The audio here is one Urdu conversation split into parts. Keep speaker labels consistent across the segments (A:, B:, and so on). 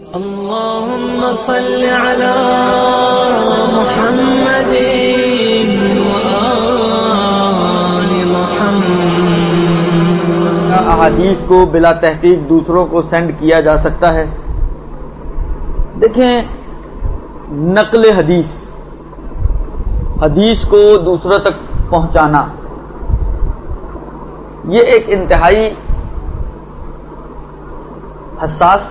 A: اللهم صل على محمد وآل محمد۔
B: احادیث کو بلا تحقیق دوسروں کو سینڈ کیا جا سکتا ہے؟ دیکھیں، نقل حدیث کو دوسروں تک پہنچانا یہ ایک انتہائی حساس،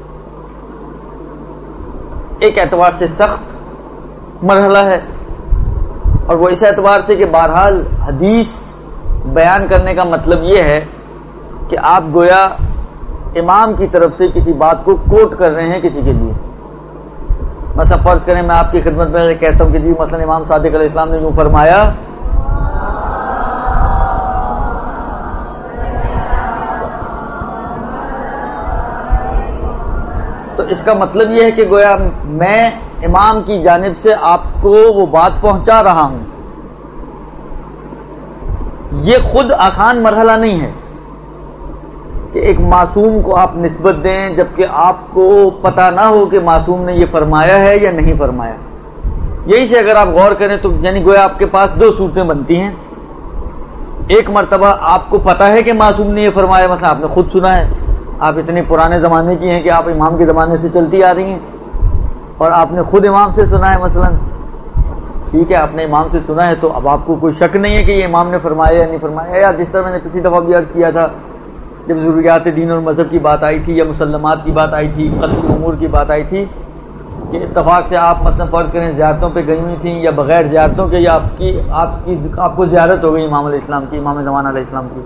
B: ایک اعتبار سے سخت مرحلہ ہے، اور وہ اس اعتبار سے کہ بہرحال حدیث بیان کرنے کا مطلب یہ ہے کہ آپ گویا امام کی طرف سے کسی بات کو کوٹ کر رہے ہیں کسی کے لیے۔ مثلا فرض کریں میں آپ کی خدمت میں کہتا ہوں کہ جی مثلا امام صادق علیہ السلام نے یوں فرمایا، تو اس کا مطلب یہ ہے کہ گویا میں امام کی جانب سے آپ کو وہ بات پہنچا رہا ہوں۔ یہ خود آسان مرحلہ نہیں ہے کہ ایک معصوم کو آپ نسبت دیں جبکہ آپ کو پتہ نہ ہو کہ معصوم نے یہ فرمایا ہے یا نہیں فرمایا۔ یہی سے اگر آپ غور کریں تو یعنی گویا آپ کے پاس دو صورتیں بنتی ہیں۔ ایک مرتبہ آپ کو پتہ ہے کہ معصوم نے یہ فرمایا، مثلا آپ نے خود سنا ہے، آپ اتنے پرانے زمانے کی ہیں کہ آپ امام کے زمانے سے چلتی آ رہی ہیں اور آپ نے خود امام سے سنا ہے، مثلا ٹھیک ہے آپ نے امام سے سنا ہے تو اب آپ کو کوئی شک نہیں ہے کہ یہ امام نے فرمایا یا نہیں فرمایا۔ یا جس طرح میں نے پچھلی دفعہ بھی عرض کیا تھا جب ضروریات دین اور مذہب کی بات آئی تھی یا مسلمات کی بات آئی تھی، قتل امور کی بات آئی تھی کہ اتفاق سے آپ مثلا فرض کریں زیارتوں پہ گئی ہوئی تھیں یا بغیر زیارتوں کے، یا آپ کو زیارت ہو گئی امام علیہ السلام کی، امام زمان علیہ السلام کی،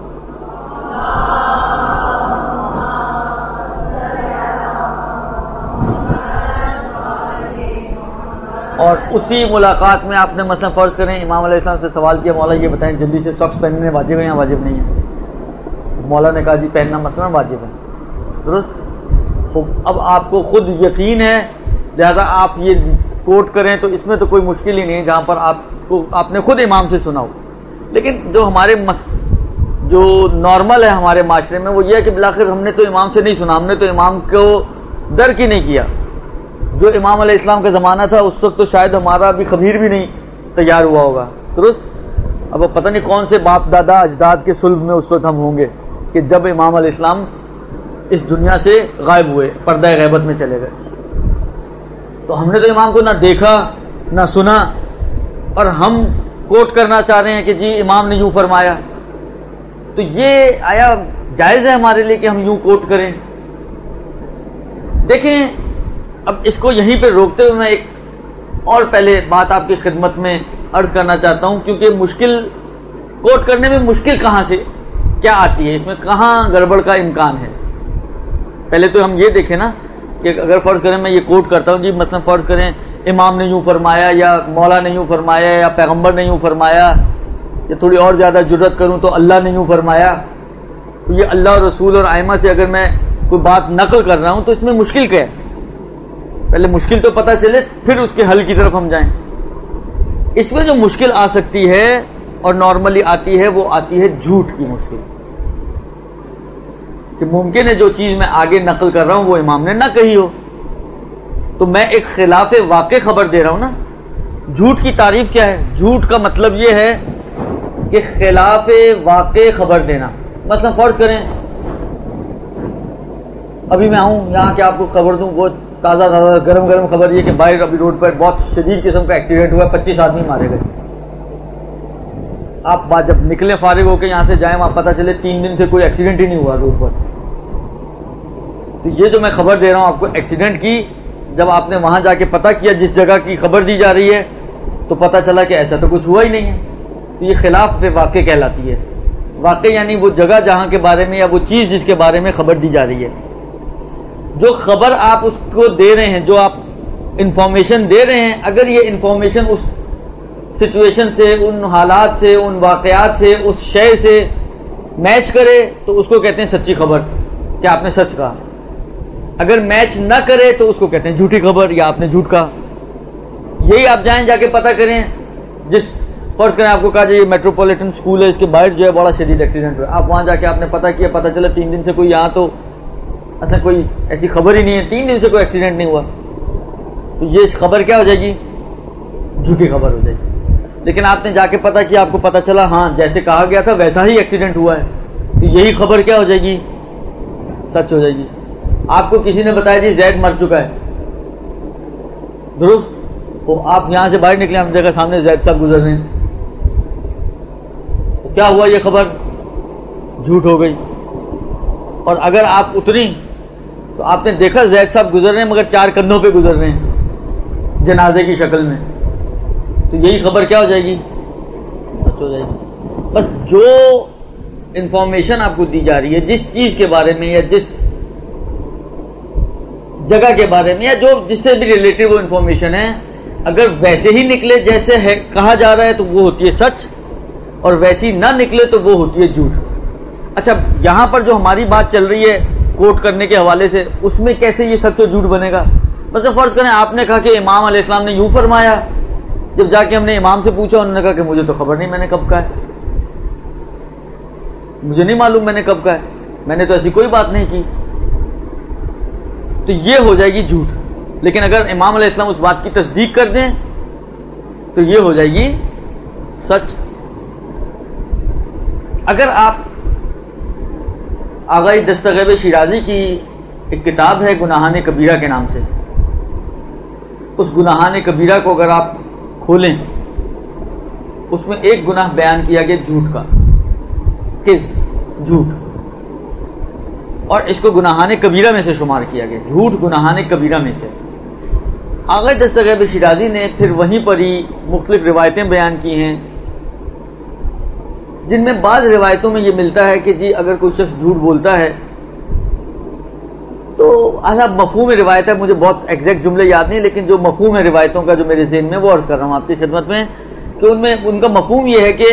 B: اور اسی ملاقات میں آپ نے مثلا فرض کریں امام علیہ السلام سے سوال کیا، مولا یہ بتائیں جلدی سے ساکس پہننے واجب ہے یا واجب نہیں ہے؟ مولا نے کہا جی پہننا مثلا واجب ہے، درست۔ اب آپ کو خود یقین ہے لہذا آپ یہ کوٹ کریں تو اس میں تو کوئی مشکل ہی نہیں ہے جہاں پر آپ نے خود امام سے سنا ہو۔ لیکن جو ہمارے جو نارمل ہے ہمارے معاشرے میں وہ یہ ہے کہ بالآخر ہم نے تو امام سے نہیں سنا، ہم نے تو امام کو درک ہی نہیں کیا۔ جو امام علیہ السلام کا زمانہ تھا اس وقت تو شاید ہمارا بھی خبیر بھی نہیں تیار ہوا ہوگا، درست۔ اب پتہ نہیں کون سے باپ دادا اجداد کے صلب میں اس وقت ہم ہوں گے کہ جب امام علیہ السلام اس دنیا سے غائب ہوئے، پردہ غیبت میں چلے گئے، تو ہم نے تو امام کو نہ دیکھا نہ سنا، اور ہم کوٹ کرنا چاہ رہے ہیں کہ جی امام نے یوں فرمایا۔ تو یہ آیا جائز ہے ہمارے لیے کہ ہم یوں کوٹ کریں؟ دیکھیں، اب اس کو یہیں پہ روکتے ہوئے میں ایک اور پہلے بات آپ کی خدمت میں عرض کرنا چاہتا ہوں، کیونکہ مشکل کوٹ کرنے میں مشکل کہاں سے کیا آتی ہے، اس میں کہاں گڑبڑ کا امکان ہے۔ پہلے تو ہم یہ دیکھیں نا کہ اگر فرض کریں میں یہ کوٹ کرتا ہوں جی مثلا فرض کریں امام نے یوں فرمایا یا مولا نے یوں فرمایا یا پیغمبر نے یوں فرمایا، یا تھوڑی اور زیادہ جرت کروں تو اللہ نے یوں فرمایا، تو یہ اللہ اور رسول اور ائمہ سے اگر میں کوئی بات نقل کر رہا ہوں تو اس میں مشکل کیا ہے؟ پہلے مشکل تو پتہ چلے پھر اس کے حل کی طرف ہم جائیں۔ اس میں جو مشکل آ سکتی ہے اور نارملی آتی ہے وہ آتی ہے جھوٹ کی مشکل، کہ ممکن ہے جو چیز میں آگے نقل کر رہا ہوں وہ امام نے نہ کہی ہو، تو میں ایک خلاف واقع خبر دے رہا ہوں نا۔ جھوٹ کی تعریف کیا ہے؟ جھوٹ کا مطلب یہ ہے کہ خلاف واقع خبر دینا۔ مثلا فرض کریں ابھی میں آؤں یہاں کہ آپ کو خبر دوں، وہ تازہ گرم خبر یہ کہ باہر ابھی روڈ پر بہت شدید قسم کا ایکسیڈنٹ ہوا، 25 آدمی مارے گئے۔ آپ جب نکلیں فارغ ہو کے یہاں سے جائیں، وہاں پتہ چلے 3 دن سے کوئی ایکسیڈنٹ ہی نہیں ہوا روڈ پر۔ تو یہ جو میں خبر دے رہا ہوں آپ کو ایکسیڈنٹ کی، جب آپ نے وہاں جا کے پتہ کیا جس جگہ کی خبر دی جا رہی ہے تو پتہ چلا کہ ایسا تو کچھ ہوا ہی نہیں ہے، تو یہ خلاف واقع کہلاتی ہے۔ واقع یعنی وہ جگہ جہاں کے بارے میں یا وہ چیز جس کے بارے میں خبر دی جا رہی ہے۔ جو خبر آپ اس کو دے رہے ہیں، جو آپ انفارمیشن دے رہے ہیں، اگر یہ انفارمیشن اس سچویشن سے، ان حالات سے، ان واقعات سے، اس شے سے میچ کرے تو اس کو کہتے ہیں سچی خبر، کہ آپ نے سچ کہا۔ اگر میچ نہ کرے تو اس کو کہتے ہیں جھوٹی خبر یا آپ نے جھوٹ کہا۔ یہی آپ جائیں جا کے پتہ کریں، جس فرض کریں آپ کو کہا جائے یہ میٹروپولیٹن اسکول ہے، اس کے باہر جو ہے بڑا شدید ایکسیڈنٹ ہوا، آپ وہاں جا کے آپ نے پتہ کیا، پتہ چلا 3 دن سے کوئی یہاں تو اصل کوئی ایسی خبر ہی نہیں ہے، 3 دن سے کوئی ایکسیڈنٹ نہیں ہوا، تو یہ خبر کیا ہو جائے گی؟ جھوٹی خبر ہو جائے گی۔ لیکن آپ نے جا کے پتا کیا، آپ کو پتا چلا ہاں جیسے کہا گیا تھا ویسا ہی ایکسیڈنٹ ہوا ہے، تو یہی خبر کیا ہو جائے گی؟ سچ ہو جائے گی۔ آپ کو کسی نے بتایا جی زید مر چکا ہے، درست، تو آپ یہاں سے باہر نکلے، ہم دیکھا سامنے زید صاحب گزر رہے ہیں، تو کیا ہوا؟ یہ خبر جھوٹ ہو گئی۔ اور اگر آپ اتری تو آپ نے دیکھا زید صاحب گزر رہے ہیں مگر 4 کندھوں پہ گزر رہے ہیں جنازے کی شکل میں، تو یہی خبر کیا ہو جائے گی؟ سچ ہو جائے گی۔ بس جو انفارمیشن آپ کو دی جا رہی ہے جس چیز کے بارے میں یا جس جگہ کے بارے میں یا جو جس سے بھی ریلیٹڈ وہ انفارمیشن ہے، اگر ویسے ہی نکلے جیسے ہے کہا جا رہا ہے تو وہ ہوتی ہے سچ، اور ویسی نہ نکلے تو وہ ہوتی ہے جھوٹ۔ اچھا، یہاں پر جو ہماری بات چل رہی ہے کوٹ کرنے کے حوالے سے، اس میں کیسے یہ سچ اور جھوٹ بنے گا؟ مطلب فرض کریں آپ نے کہا کہ امام علیہ السلام نے یوں فرمایا، جب جا کے ہم نے امام سے پوچھا انہوں نے کہا کہ مجھے تو خبر نہیں، میں نے کب کہا ہے، مجھے نہیں معلوم میں نے کب کہا ہے، میں نے تو ایسی کوئی بات نہیں کی، تو یہ ہو جائے گی جھوٹ۔ لیکن اگر امام علیہ السلام اس بات کی تصدیق کر دیں تو یہ ہو جائے گی سچ۔ اگر آپ آغا دستغیب شیرازی کی ایک کتاب ہے گناہان کبیرہ کے نام سے، اس گناہان کبیرہ کو اگر آپ کھولیں، اس میں ایک گناہ بیان کیا گیا جھوٹ کا، کذب، جھوٹ، اور اس کو گناہان کبیرہ میں سے شمار کیا گیا، جھوٹ گناہان کبیرہ میں سے۔ آغا دستغیب شیرازی نے پھر وہیں پر ہی مختلف روایتیں بیان کی ہیں، جن میں بعض روایتوں میں یہ ملتا ہے کہ جی اگر کوئی شخص جھوٹ بولتا ہے تو مفہوم روایت ہے، مجھے بہت ایگزیکٹ جملے یاد نہیں، لیکن جو مفہوم ہے روایتوں کا جو میرے ذہن میں وہ عرض کر رہا ہوں آپ کی خدمت میں، کہ ان کا مفہوم یہ ہے کہ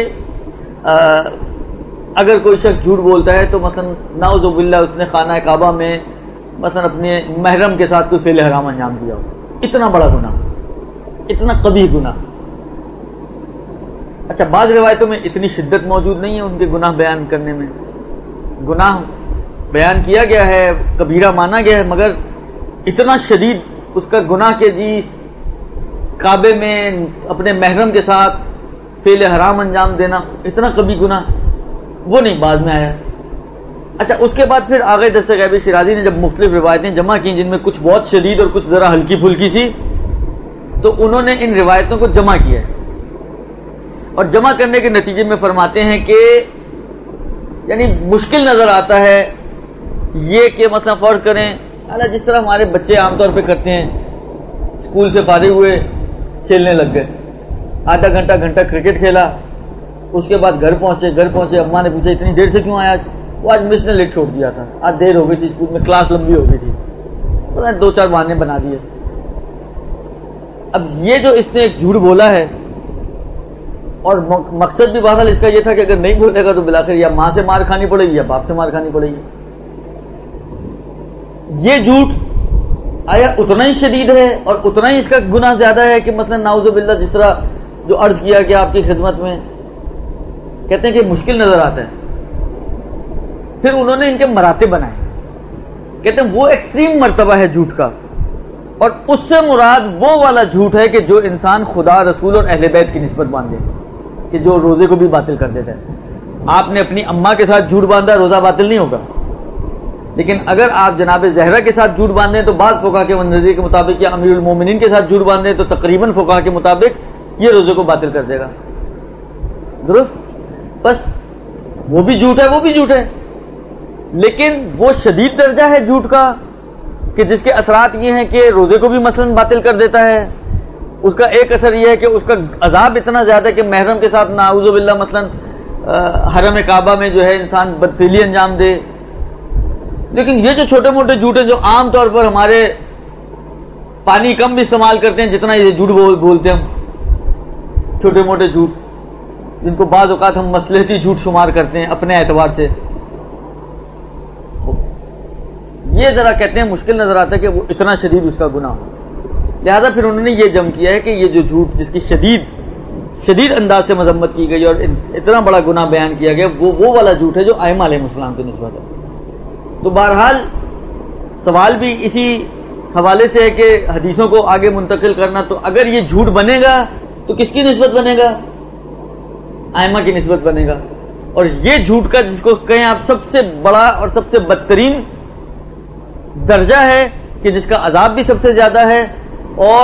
B: اگر کوئی شخص جھوٹ بولتا ہے تو مثلا نعوذ باللہ اس نے خانہ کعبہ میں مثلا اپنے محرم کے ساتھ کوئی فعل حرام انجام دیا ہو، اتنا بڑا گناہ، اتنا قبیح گناہ۔ اچھا، بعض روایتوں میں اتنی شدت موجود نہیں ہے ان کے گناہ بیان کرنے میں، گناہ بیان کیا گیا ہے، کبیرہ مانا گیا ہے، مگر اتنا شدید اس کا گناہ کہ جی کعبے میں اپنے محرم کے ساتھ فعل حرام انجام دینا، اتنا کبھی گناہ وہ نہیں بعد میں آیا۔ اچھا، اس کے بعد پھر آغا دستغیب شیرازی نے جب مختلف روایتیں جمع کی جن میں کچھ بہت شدید اور کچھ ذرا ہلکی پھلکی سی، تو انہوں نے ان روایتوں کو جمع کیا ہے، اور جمع کرنے کے نتیجے میں فرماتے ہیں کہ یعنی مشکل نظر آتا ہے یہ کہ مثلا فرض کریں جس طرح ہمارے بچے عام طور پہ کرتے ہیں، اسکول سے فارغ ہوئے کھیلنے لگ گئے، آدھا گھنٹہ کرکٹ کھیلا، اس کے بعد گھر پہنچے، اماں نے پوچھا اتنی دیر سے کیوں آیا؟ وہ آج مس نے لیٹ چھوڑ دیا تھا، آج دیر ہو گئی تھی اسکول میں، کلاس لمبی ہو گئی تھی، پتہ 2-4 بہانے بنا دیے۔ اب یہ جو اس نے ایک جھوٹ بولا ہے، اور مقصد بھی بہرحال اس کا یہ تھا کہ اگر نہیں بولے گا تو بالآخر یا ماں سے مار کھانی پڑے گی یا باپ سے مار کھانی پڑے گی۔ یہ جھوٹ آیا اتنا ہی شدید ہے اور اتنا ہی اس کا گناہ زیادہ ہے کہ مثلا نعوذ باللہ جس طرح جو عرض کیا گیا آپ کی خدمت میں، کہتے ہیں کہ مشکل نظر آتا ہے۔ پھر انہوں نے ان کے مراتب بنائے، کہتے ہیں وہ ایکسٹریم مرتبہ ہے جھوٹ کا، اور اس سے مراد وہ والا جھوٹ ہے کہ جو انسان خدا، رسول اور اہل بیت کی نسبت باندھے، کہ جو روزے کو بھی باطل کر دیتا ہے۔ آپ نے اپنی اماں کے ساتھ جھوٹ باندھا، روزہ باطل نہیں ہوگا، لیکن اگر آپ جناب زہرا کے ساتھ جھوٹ باندھیں تو بعض فقہا کے نظریے کے مطابق، یا امیر المومنین کے ساتھ جھوٹ باندھیں تو تقریباً فقہا کے مطابق یہ روزے کو باطل کر دے گا، درست؟ بس وہ بھی جھوٹ ہے، لیکن وہ شدید درجہ ہے جھوٹ کا کہ جس کے اثرات یہ ہیں کہ روزے کو بھی مثلا باطل کر دیتا ہے۔ اس کا ایک اثر یہ ہے کہ اس کا عذاب اتنا زیادہ ہے کہ محرم کے ساتھ نعوذ باللہ مثلا حرم کعبہ میں جو ہے انسان بدفعلی انجام دے۔ لیکن یہ جو چھوٹے موٹے جھوٹ ہیں جو عام طور پر ہمارے پانی کم بھی استعمال کرتے ہیں جتنا یہ جھوٹ بولتے ہیں ہم، چھوٹے موٹے جھوٹ جن کو بعض اوقات ہم مصلحتی جھوٹ شمار کرتے ہیں اپنے اعتبار سے، یہ ذرا کہتے ہیں مشکل نظر آتا ہے کہ وہ اتنا شدید اس کا گناہ ہو۔ لہذا پھر انہوں نے یہ جم کیا ہے کہ یہ جو جھوٹ جس کی شدید انداز سے مذمت کی گئی اور اتنا بڑا گناہ بیان کیا گیا، وہ والا جھوٹ ہے جو ائمہ علیہ السلام کی نسبت ہے۔ تو بہرحال سوال بھی اسی حوالے سے ہے کہ حدیثوں کو آگے منتقل کرنا، تو اگر یہ جھوٹ بنے گا تو کس کی نسبت بنے گا؟ ائمہ کی نسبت بنے گا. اور یہ جھوٹ کا جس کو کہیں آپ سب سے بڑا اور سب سے بدترین درجہ ہے کہ جس کا عذاب بھی سب سے زیادہ ہے اور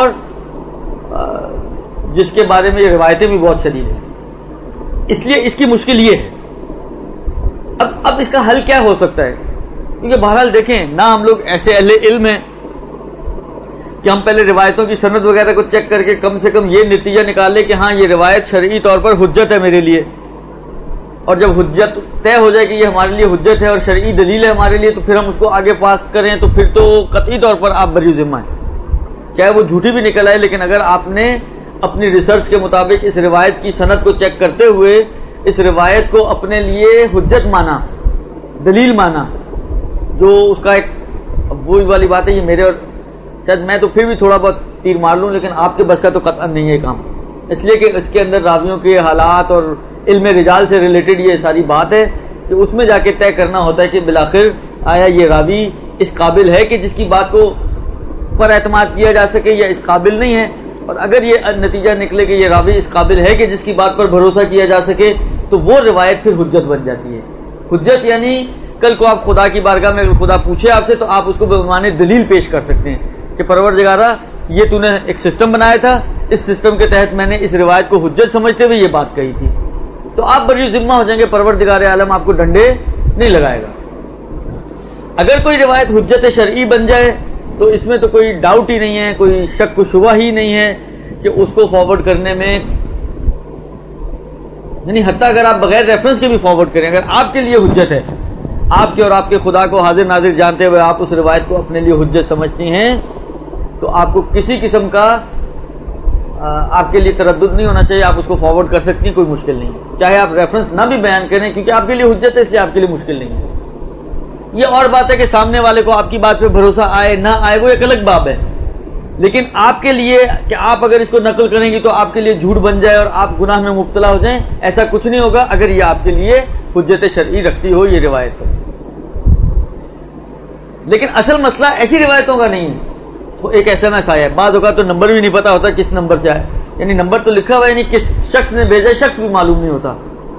B: جس کے بارے میں یہ روایتیں بھی بہت شدید ہیں. اس لیے اس کی مشکل یہ ہے. اب اس کا حل کیا ہو سکتا ہے؟ کیونکہ بہرحال دیکھیں، نہ ہم لوگ ایسے اہل علم ہیں کہ ہم پہلے روایتوں کی سند وغیرہ کو چیک کر کے کم سے کم یہ نتیجہ نکالے کہ ہاں یہ روایت شرعی طور پر حجت ہے میرے لیے، اور جب حجت طے ہو جائے کہ یہ ہمارے لیے حجت ہے اور شرعی دلیل ہے ہمارے لیے، تو پھر ہم اس کو آگے پاس کریں، تو پھر تو قطعی طور پر آپ بری ذمہ ہیں، چاہے وہ جھوٹی بھی نکل آئے. لیکن اگر آپ نے اپنی ریسرچ کے مطابق اس روایت کی سند کو چیک کرتے ہوئے اس روایت کو اپنے لیے حجت مانا، دلیل مانا، جو اس کا ایک وہی والی بات ہے، یہ میرے اور شاید میں تو پھر بھی تھوڑا بہت تیر مار لوں، لیکن آپ کے بس کا تو قطعا نہیں ہے کام، اس لیے کہ اس کے اندر راویوں کے حالات اور علم رجال سے ریلیٹڈ یہ ساری بات ہے کہ اس میں جا کے طے کرنا ہوتا ہے کہ بالآخر آیا یہ راوی اس قابل ہے کہ جس کی بات کو پر اعتماد کیا جا سکے یا اس قابل نہیں ہے. اور اگر یہ نتیجہ نکلے کہ یہ راوی اس قابل ہے کہ جس کی بات پر بھروسہ کیا جا سکے، تو وہ روایت پھر حجت بن جاتی ہے. حجت یعنی کل کو آپ خدا کی بارگاہ میں اگر خدا پوچھے آپ سے تو آپ اس کو بعنوان دلیل پیش کر سکتے ہیں کہ پروردگارا یہ تو نے ایک سسٹم بنایا تھا، اس سسٹم کے تحت میں نے اس روایت کو حجت سمجھتے ہوئے یہ بات کہی تھی. تو آپ بری ذمہ ہو جائیں گے، پروردگار عالم آپ کو ڈنڈے نہیں لگائے گا. اگر کوئی روایت حجت شرعی بن جائے تو اس میں تو کوئی ڈاؤٹ ہی نہیں ہے، کوئی شک و شبہ ہی نہیں ہے کہ اس کو فارورڈ کرنے میں، یعنی حتیٰ اگر آپ بغیر ریفرنس کے بھی فارورڈ کریں، اگر آپ کے لیے حجت ہے، آپ کے اور آپ کے خدا کو حاضر ناظر جانتے ہوئے آپ اس روایت کو اپنے لیے حجت سمجھتی ہیں، تو آپ کو کسی قسم کا آپ کے لیے تردد نہیں ہونا چاہیے، آپ اس کو فارورڈ کر سکتی ہیں، کوئی مشکل نہیں، چاہے آپ ریفرنس نہ بھی بیان کریں، کیونکہ آپ کے لیے حجت ہے اس لیے آپ کے لیے مشکل نہیں ہے. یہ اور بات ہے کہ سامنے والے کو آپ کی بات پہ بھروسہ آئے نہ آئے وہ ایک الگ باب ہے، لیکن آپ کے لیے کہ آپ اگر اس کو نقل کریں گی تو آپ کے لیے جھوٹ بن جائے اور آپ گناہ میں مبتلا ہو جائیں، ایسا کچھ نہیں ہوگا اگر یہ آپ کے لیے حجت شرعی رکھتی ہو یہ روایت. لیکن اصل مسئلہ ایسی روایتوں کا نہیں ہے، وہ ایک ایسا نہ آیا ہے، بعض اوقات تو نمبر بھی نہیں پتا ہوتا کس نمبر سے آئے، یعنی نمبر تو لکھا ہوا ہے، یعنی کس شخص نے بھیجا شخص بھی معلوم نہیں ہوتا،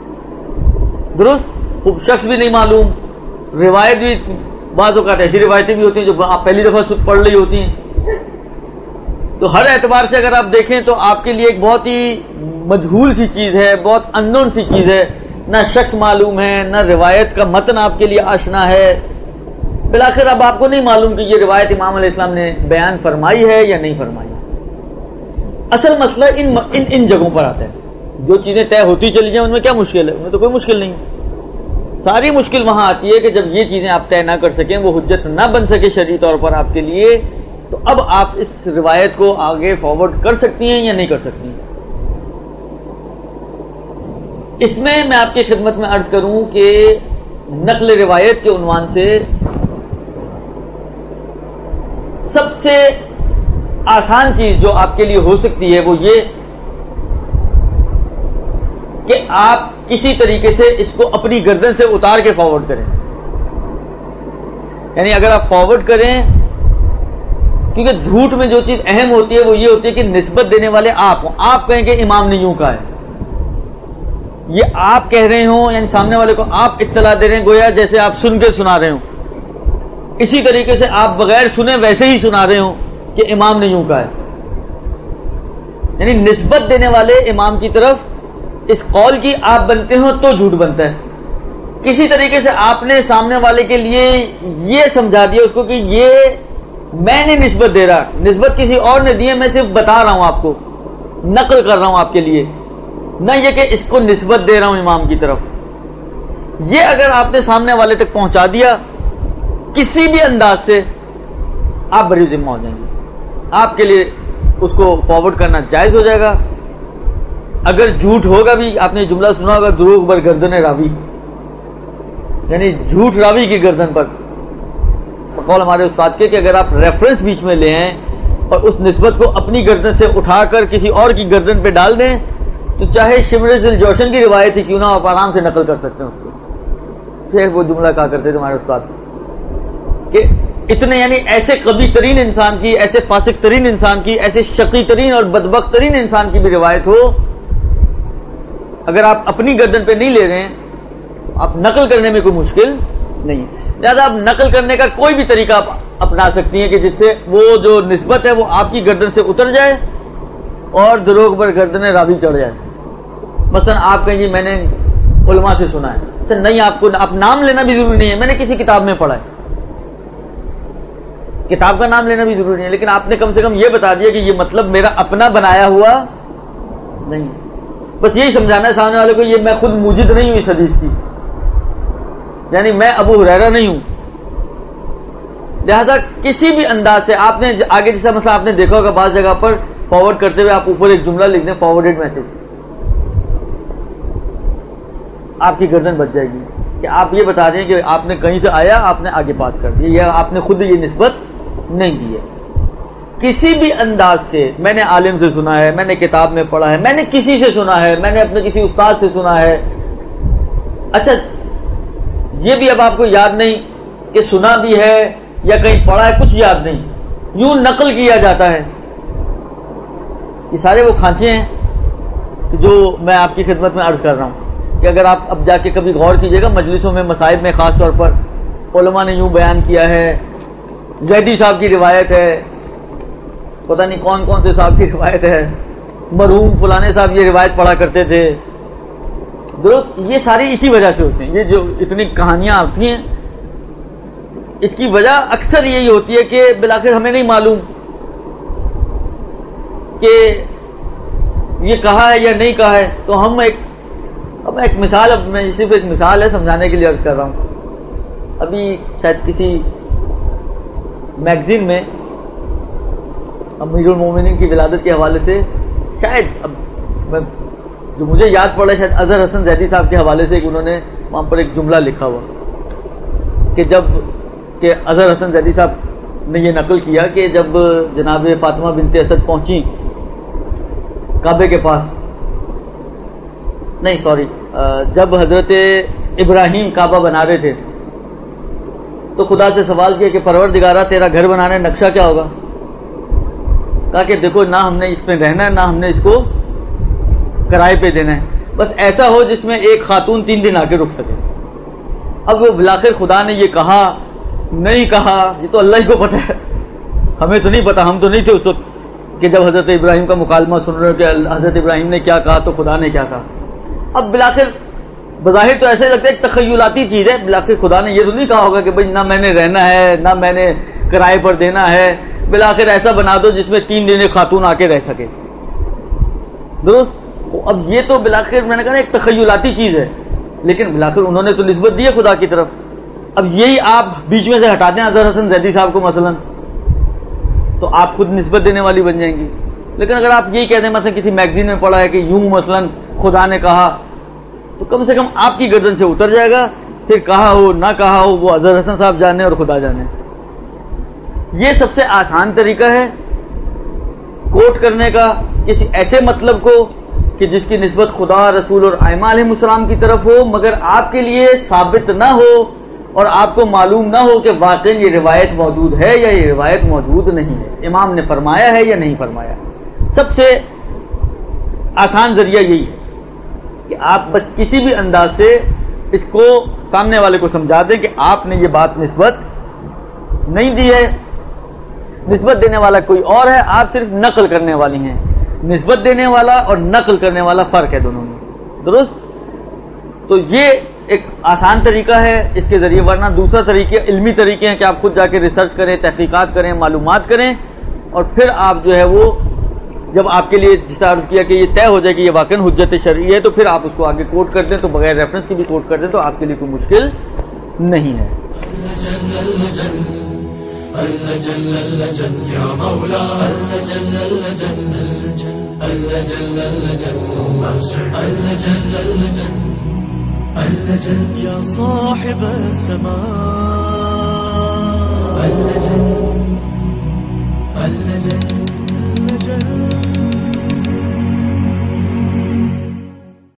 B: درست شخص بھی نہیں معلوم، روایت بھی بعض اوقات ایسی روایتیں بھی ہوتی ہیں جو آپ پہلی دفعہ پڑھ رہی ہوتی ہیں. تو ہر اعتبار سے اگر آپ دیکھیں تو آپ کے لیے ایک بہت ہی مجہول سی چیز ہے، بہت اننون سی چیز ہے، نہ شخص معلوم ہے، نہ روایت کا متن آپ کے لیے آشنا ہے. بالآخر اب آپ کو نہیں معلوم کہ یہ روایت امام علیہ السلام نے بیان فرمائی ہے یا نہیں فرمائی. اصل مسئلہ ان جگہوں پر آتا ہے. جو چیزیں طے ہوتی چلی جائیں ان میں کیا مشکل ہے؟ ان میں تو کوئی مشکل نہیں. ساری مشکل وہاں آتی ہے کہ جب یہ چیزیں آپ طے نہ کر سکیں، وہ حجت نہ بن سکے شرعی طور پر آپ کے لیے، تو اب آپ اس روایت کو آگے فارورڈ کر سکتی ہیں یا نہیں کر سکتی ہیں. اس میں آپ کی خدمت میں عرض کروں کہ نقل روایت کے عنوان سے سب سے آسان چیز جو آپ کے لیے ہو سکتی ہے وہ یہ کہ آپ کسی طریقے سے اس کو اپنی گردن سے اتار کے فارورڈ کریں. یعنی اگر آپ فارورڈ کریں، کیونکہ جھوٹ میں جو چیز اہم ہوتی ہے وہ یہ ہوتی ہے کہ نسبت دینے والے آپ ہوں. آپ کہیں کہ امام نے یوں کہا ہے، یہ آپ کہہ رہے ہوں، یعنی سامنے والے کو آپ اطلاع دے رہے ہیں گویا جیسے آپ سن کے سنا رہے ہوں. اسی طریقے سے آپ بغیر سنے ویسے ہی سنا رہے ہوں کہ امام نے یوں کہا ہے. یعنی نسبت دینے والے امام کی طرف اس قول کی آپ بنتے ہو تو جھوٹ بنتا ہے. کسی طریقے سے آپ نے سامنے والے کے لیے یہ سمجھا دیا اس کو کہ یہ میں نے نسبت دے رہا، نسبت کسی اور نے دی ہے، میں صرف بتا رہا ہوں آپ کو، نقل کر رہا ہوں آپ کے لیے، نہ یہ کہ اس کو نسبت دے رہا ہوں امام کی طرف. یہ اگر آپ نے سامنے والے تک پہنچا دیا کسی بھی انداز سے، آپ بری ذمہ ہو جائیں گے. آپ کے لیے اس کو فارورڈ کرنا جائز ہو جائے گا. اگر جھوٹ ہوگا بھی، آپ نے جملہ سنا ہوگا دروغ بر گردن راوی، یعنی جھوٹ راوی کی گردن پر. قول ہمارے استاد کے کہ اگر آپ ریفرنس بیچ میں لے آئیں اور اس نسبت کو اپنی گردن سے اٹھا کر کسی اور کی گردن پہ ڈال دیں تو چاہے شمر ذل جوشن کی روایت ہی کیوں نہ آپ آرام سے نقل کر سکتے ہیں اس کو. پھر وہ جملہ کہا کرتے تھے ہمارے استاد کہ اتنے یعنی ایسے قبیح ترین انسان کی، ایسے فاسق ترین انسان کی، ایسے شقی ترین اور بدبخت ترین انسان کی بھی روایت ہو، اگر آپ اپنی گردن پہ نہیں لے رہے ہیں، آپ نقل کرنے میں کوئی مشکل نہیں ہے۔ لہٰذا آپ نقل کرنے کا کوئی بھی طریقہ آپ اپنا سکتی ہیں کہ جس سے وہ جو نسبت ہے وہ آپ کی گردن سے اتر جائے اور دروغ پر گردن راوی چڑھ جائے۔ مثلا آپ کہیں جی میں نے علماء سے سنا ہے، سر نہیں، آپ نام لینا بھی ضروری نہیں ہے، میں نے کسی کتاب میں پڑھا ہے، کتاب کا نام لینا بھی ضروری نہیں ہے، لیکن آپ نے کم سے کم یہ بتا دیا کہ یہ مطلب میرا اپنا بنایا ہوا نہیں، بس یہی سمجھانا ہے سامنے والے کو، یہ میں خود موجد نہیں ہوں اس حدیث کی، یعنی میں ابو ہریرہ نہیں ہوں۔ لہذا کسی بھی انداز سے آپ نے آگے، جیسا مثلا آپ نے دیکھا ہوگا بعض جگہ پر فارورڈ کرتے ہوئے آپ اوپر ایک جملہ لکھ دیں، فارورڈڈ میسج، آپ کی گردن بچ جائے گی کہ آپ یہ بتا دیں کہ آپ نے کہیں سے آیا، آپ نے آگے پاس کر دیا، یا آپ نے خود یہ نسبت نہیں دی ہے۔ کسی بھی انداز سے میں نے عالم سے سنا ہے، میں نے کتاب میں پڑھا ہے، میں نے کسی سے سنا ہے، میں نے اپنے کسی استاد سے سنا ہے، اچھا یہ بھی اب آپ کو یاد نہیں کہ سنا بھی ہے یا کہیں پڑھا ہے، کچھ یاد نہیں، یوں نقل کیا جاتا ہے، یہ سارے وہ کھانچے ہیں جو میں آپ کی خدمت میں عرض کر رہا ہوں کہ اگر آپ اب جا کے کبھی غور کیجئے گا مجلسوں میں، مصائب میں خاص طور پر علماء نے یوں بیان کیا ہے، زیدی صاحب کی روایت ہے، پتہ نہیں کون کون سے صاحب کی روایت ہے، مرحوم فلانے صاحب یہ روایت پڑھا کرتے تھے، درست، یہ ساری اسی وجہ سے ہوتے ہیں، یہ جو اتنی کہانیاں آتی ہیں اس کی وجہ اکثر یہی ہوتی ہے کہ بالآخر ہمیں نہیں معلوم کہ یہ کہا ہے یا نہیں کہا ہے، تو ہم ایک مثال، اب میں صرف ایک مثال ہے سمجھانے کے لیے عرض کر رہا ہوں۔ ابھی شاید کسی میگزین میں امیر المومنین کی ولادت کے حوالے سے، شاید اب جو مجھے یاد پڑا شاید اظہر حسن زیدی صاحب کے حوالے سے انہوں نے وہاں پر ایک جملہ لکھا ہوا کہ اظہر حسن زیدی صاحب نے یہ نقل کیا کہ جب جناب فاطمہ بنت اسد پہنچی کعبے کے پاس، نہیں سوری، جب حضرت ابراہیم کعبہ بنا رہے تھے تو خدا سے سوال کیا کہ پروردگارہ تیرا گھر بنانے نقشہ کیا ہوگا؟ کہا کہ دیکھو نہ ہم نے اس میں رہنا ہے، نہ ہم نے اس کو کرائے پہ دینا ہے، بس ایسا ہو جس میں ایک خاتون 3 دن آ کے رک سکے۔ اب وہ بالآخر خدا نے یہ کہا نہیں کہا یہ تو اللہ ہی کو پتہ ہے، ہمیں تو نہیں پتا، ہم تو نہیں تھے اس وقت کہ جب حضرت ابراہیم کا مکالمہ سن رہے ہو کہ حضرت ابراہیم نے کیا کہا تو خدا نے کیا کہا۔ اب بالآخر بظاہر تو ایسے لگتا ہے ایک تخیلاتی چیز ہے، بالآخر خدا نے یہ تو نہیں کہا ہوگا کہ بھائی نہ میں نے رہنا ہے نہ میں نے کرائے پر دینا ہے، بالآخر ایسا بنا دو جس میں 3 دن ایک خاتون آ کے رہ سکے، درست۔ اب یہ تو بالآخر میں نے کہا ایک تخیلاتی چیز ہے، لیکن بالآخر انہوں نے تو نسبت دی ہے خدا کی طرف۔ اب یہی آپ بیچ میں سے ہٹا دیں اظہر حسن زیدی صاحب کو مثلا، تو آپ خود نسبت دینے والی بن جائیں گی۔ لیکن اگر آپ یہی کہہ دیں مثلا کسی میگزین میں پڑھا ہے کہ یوں مثلا خدا نے کہا، تو کم سے کم آپ کی گردن سے اتر جائے گا، پھر کہا ہو نہ کہا ہو وہ اظہر حسن صاحب جانے اور خدا جانے۔ یہ سب سے آسان طریقہ ہے کوٹ کرنے کا کسی ایسے مطلب کو کہ جس کی نسبت خدا، رسول اور ائمہ علیہ السلام کی طرف ہو، مگر آپ کے لیے ثابت نہ ہو اور آپ کو معلوم نہ ہو کہ واقعی یہ روایت موجود ہے یا یہ روایت موجود نہیں ہے، امام نے فرمایا ہے یا نہیں فرمایا۔ سب سے آسان ذریعہ یہی ہے کہ آپ بس کسی بھی انداز سے اس کو سامنے والے کو سمجھا دیں کہ آپ نے یہ بات نسبت نہیں دی ہے، نسبت دینے والا کوئی اور ہے، آپ صرف نقل کرنے والی ہیں۔ نسبت دینے والا اور نقل کرنے والا فرق ہے دونوں میں، درست۔ تو یہ ایک آسان طریقہ ہے اس کے ذریعے، ورنہ دوسرا طریقہ علمی طریقے ہیں کہ آپ خود جا کے ریسرچ کریں، تحقیقات کریں، معلومات کریں، اور پھر آپ جو ہے وہ جب آپ کے لیے جس عرض کیا کہ یہ طے ہو جائے کہ یہ واقعی حجت شرعی ہے، تو پھر آپ اس کو آگے کوٹ کر دیں، تو بغیر ریفرنس کی بھی کوٹ کر دیں تو آپ کے لیے کوئی مشکل نہیں ہے۔
A: يا صاحب السماء